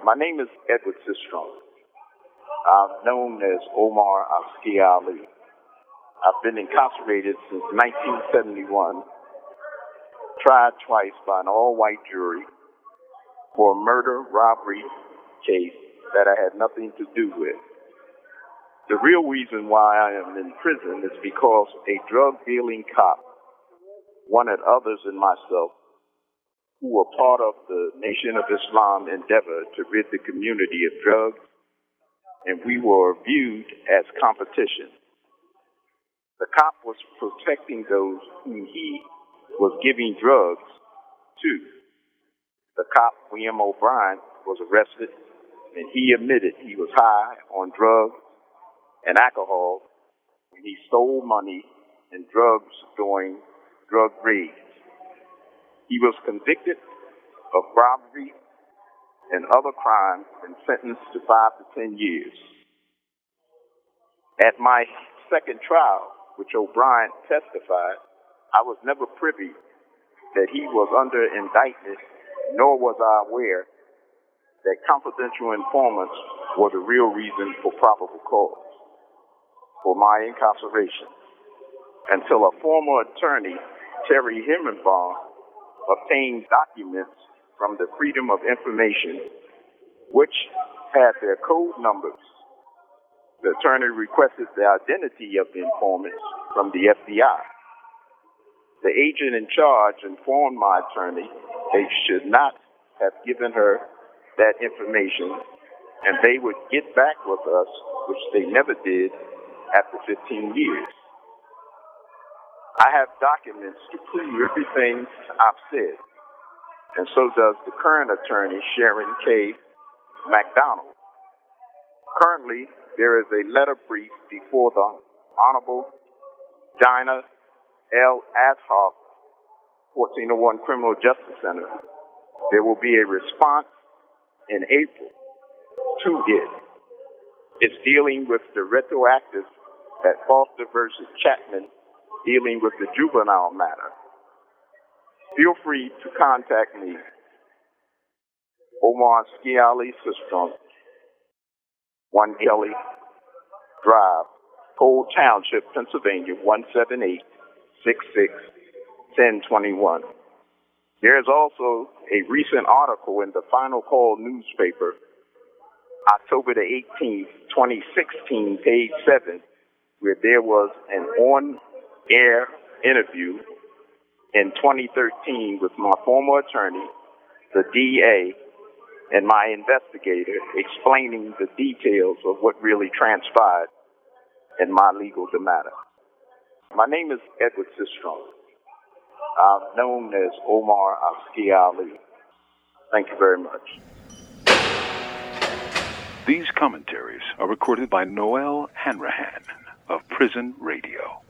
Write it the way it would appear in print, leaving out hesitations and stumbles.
My name is Edward Sistrom. I'm known as Omar Aski Ali. I've been incarcerated since 1971, tried twice by an all-white jury for a murder-robbery case that I had nothing to do with. The real reason why I am in prison is because a drug-dealing cop wanted others and myself who were part of the Nation of Islam endeavor to rid the community of drugs, and we were viewed as competition. The cop was protecting those whom he was giving drugs to. The cop, William O'Brien, was arrested, and he admitted he was high on drugs and alcohol when he stole money and drugs during drug raids. He was convicted of robbery and other crimes and sentenced to 5 to 10 years. At my second trial, which O'Brien testified, I was never privy that he was under indictment, nor was I aware that confidential informants were the real reason for probable cause for my incarceration, until a former attorney, Terry Himmelbaum, obtained documents from the Freedom of Information, which had their code numbers. The attorney requested the identity of the informants from the FBI. The agent in charge informed my attorney they should not have given her that information, and they would get back with us, which they never did after 15 years. I have documents to prove everything I've said, and so does the current attorney, Sharon K. McDonald. Currently, there is a letter brief before the Honorable Dinah L. Adhoc, 1401 Criminal Justice Center. There will be a response in April to it. It's dealing with the retroactive at Foster versus Chapman, dealing with the juvenile matter. Feel free to contact me, Omar Skiali Sistrom, 1 Kelly Drive, Cole Township, Pennsylvania, 17866-1021. There is also a recent article in the Final Call newspaper, October the 18th, 2016, page 7, where there was an on-air interview in 2013 with my former attorney, the DA, and my investigator, explaining the details of what really transpired in my legal matter. My name is Edward Sistrom. I'm known as Omar Aski Ali. Thank you very much. These commentaries are recorded by Noel Hanrahan of Prison Radio.